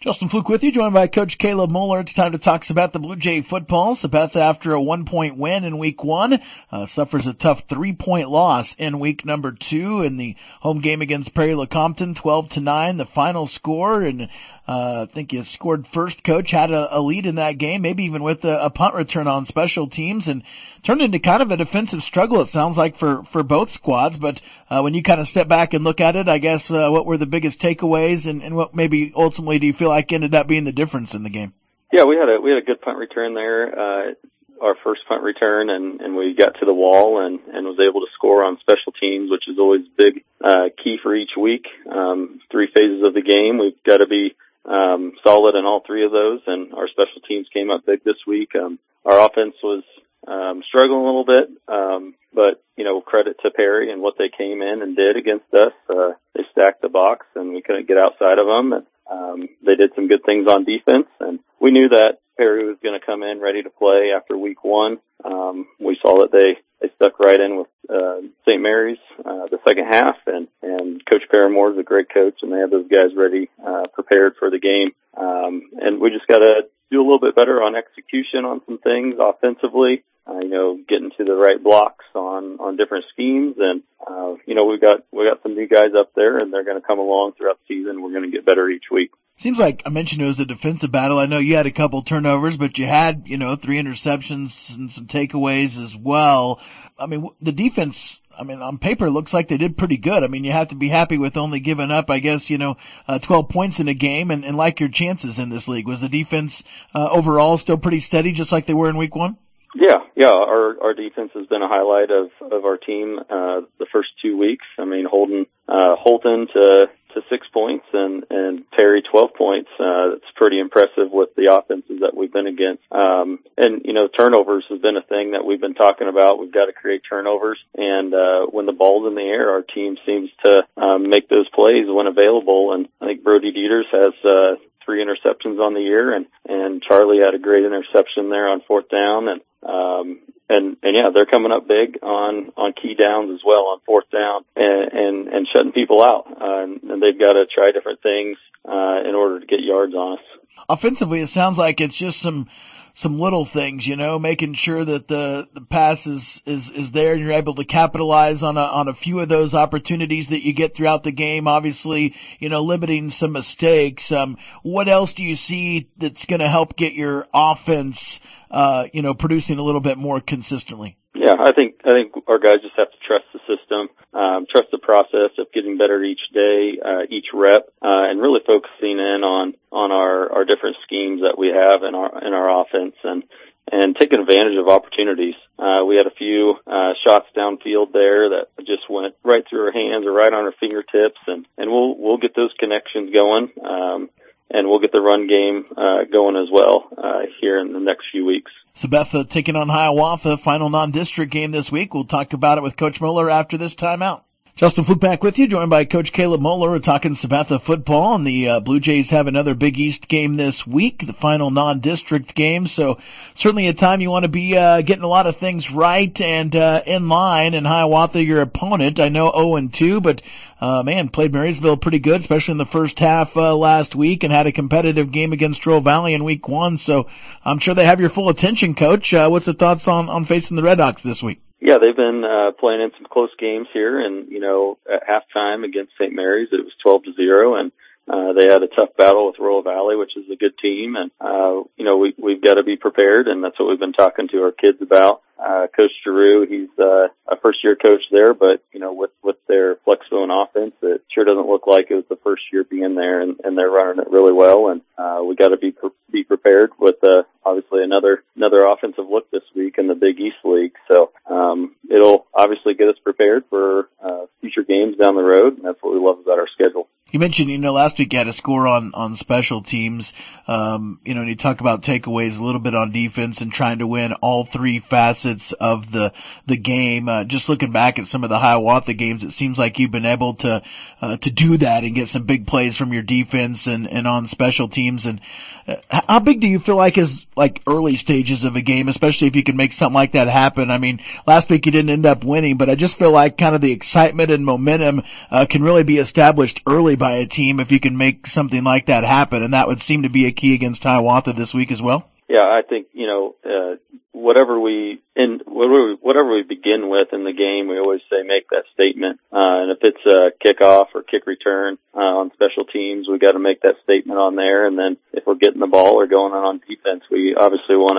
Justin Fluke with you, joined by Coach Caleb Moeller. It's time to talk about the Blue Jay football. Sabetha, after a 1-point win in week 1, suffers a tough 3-point loss in week number 2 in the home game against Prairie-Lecompton, 12-9, the final score. And I think you scored first, Coach, had a lead in that game, maybe even with a punt return on special teams, and turned into kind of a defensive struggle, it sounds like, for both squads. But when you kind of step back and look at it, I guess what were the biggest takeaways, and what maybe ultimately do you feel like ended up being the difference in the game? Yeah, we had a good punt return there, our first punt return, and we got to the wall and was able to score on special teams, which is always big key for each week. 3 phases of the game, we've got to be solid in all 3 of those, and our special teams came up big this week. Our offense was struggling a little bit, but, credit to Perry and what they came in and did against us. They stacked the box, and we couldn't get outside of them, and they did some good things on defense, and we knew that Perry was going to come in ready to play after week 1. We saw that they stuck right in with St. Mary's the second half, and Coach Paramore is a great coach, and they have those guys ready, prepared for the game. And we just got to do a little bit better on execution on some things offensively, getting to the right blocks on different schemes. And, we got some new guys up there, and they're going to come along throughout the season. We're going to get better each week. Seems like I mentioned it was a defensive battle. I know you had a couple turnovers, but you had, 3 interceptions and some takeaways as well. I mean, the defense, on paper, it looks like they did pretty good. You have to be happy with only giving up, 12 points in a game and like your chances in this league. Was the defense overall still pretty steady, just like they were in week 1? Yeah. Our defense has been a highlight of our team the first 2 weeks. Holding Holton to 6 points and Perry 12 points. It's pretty impressive with the offenses that we've been against. Turnovers has been a thing that we've been talking about. We've got to create turnovers, and when the ball's in the air, our team seems to make those plays when available. And I think Brody Dieters has 3 interceptions on the year, and Charlie had a great interception there on 4th down, and they're coming up big on key downs as well on 4th down and shutting people out. And they've got to try different things in order to get yards on us. Offensively, it sounds like it's just some little things, making sure that the pass is there and you're able to capitalize on a few of those opportunities that you get throughout the game. Obviously, limiting some mistakes. What else do you see that's going to help get your offense, producing a little bit more consistently? Yeah, I think our guys just have to trust the system, trust the process of getting better each day, each rep, and really focusing in on our different schemes that we have in our offense, and taking advantage of opportunities. We had a few shots downfield there that just went right through our hands or right on our fingertips, and we'll get those connections going, and we'll get the run game going as well here in the next few weeks. Sabetha taking on Hiawatha, final non-district game this week. We'll talk about it with Coach Moeller after this timeout. Justin Fluke back with you, joined by Coach Caleb Moeller. We're talking Sabetha football, and the Blue Jays have another Big East game this week, the final non-district game. So certainly a time you want to be getting a lot of things right and in line. And Hiawatha, your opponent, I know 0-2, but played Marysville pretty good, especially in the first half last week, and had a competitive game against Royal Valley in week 1. So I'm sure they have your full attention, Coach. What's the thoughts on facing the Redhawks this week? Yeah, they've been playing in some close games here, and at halftime against St. Mary's, it was 12-0, and they had a tough battle with Royal Valley, which is a good team, and we've got to be prepared, and that's what we've been talking to our kids about. Coach Giroux, he's a first-year coach there, but with their flexible offense, it sure doesn't look like it was the first year being there, and they're running it really well, and we got to be prepared with obviously another offensive look this week in the Big East League. So it'll obviously get us prepared for future games down the road, and that's what we love about our schedule. You mentioned, last week you had a score on special teams, and you talk about takeaways a little bit on defense and trying to win all 3 facets of the game. Just looking back at some of the Hiawatha games, it seems like you've been able to do that and get some big plays from your defense and on special teams. And how big do you feel like is early stages of a game, especially if you can make something like that happen? Last week you didn't end up winning, but I just feel like kind of the excitement and momentum can really be established early by a team if you can make something like that happen, and that would seem to be a key against Hiawatha this week as well. Yeah, I think, whatever we begin with in the game, we always say make that statement. And if it's a kickoff or kick return on special teams, we got to make that statement on there. And then if we're getting the ball or going on defense, we obviously want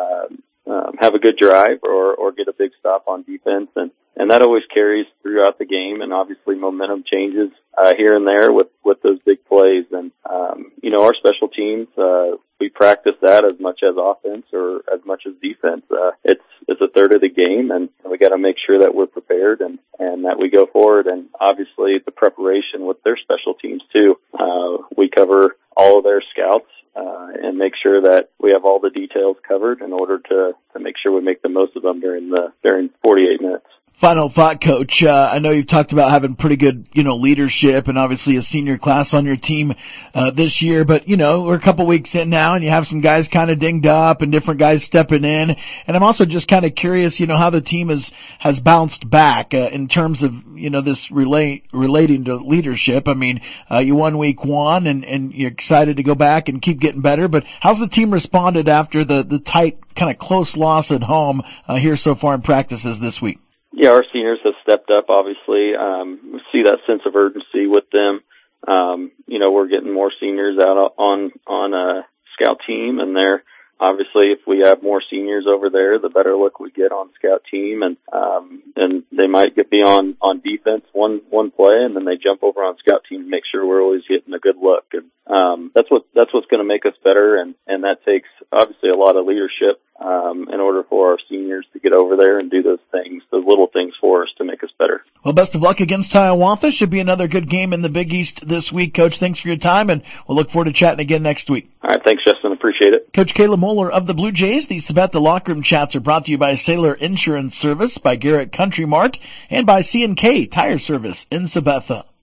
to have a good drive or get a big stop on defense. And that always carries throughout the game. And obviously momentum changes here and there with those big plays. And our special teams, we practice that as much as offense or as much as defense. It's a third of the game, and we got to make sure that we're prepared and that we go forward. And obviously the preparation with their special teams too. We cover all of their scouts and make sure that we have all the details covered in order to make sure we make the most of them during 48 minutes. Final thought, Coach. I know you've talked about having pretty good, leadership and obviously a senior class on your team this year. But, we're a couple weeks in now and you have some guys kind of dinged up and different guys stepping in. And I'm also just kind of curious, how the team has bounced back in terms of, this relating to leadership. I mean, you won week 1 and you're excited to go back and keep getting better. But how's the team responded after the tight, kind of close loss at home here so far in practices this week? Yeah, our seniors have stepped up, obviously. We see that sense of urgency with them. We're getting more seniors out on a scout team, and they're obviously, if we have more seniors over there, the better look we get on scout team, and they might be on defense one play, and then they jump over on scout team to make sure we're always getting a good look. And that's what's going to make us better, and that takes obviously a lot of leadership in order for our seniors to get over there and do those little things for us to make us better. Well, best of luck against Hiawatha. Should be another good game in the Big East this week, Coach. Thanks for your time, and we'll look forward to chatting again next week. All right, thanks, Justin. Appreciate it. Coach Caleb Moeller of the Blue Jays. These Sabetha Locker Room Chats are brought to you by Sailor Insurance Service, by Garrett Country Mart, and by C&K Tire Service in Sabetha.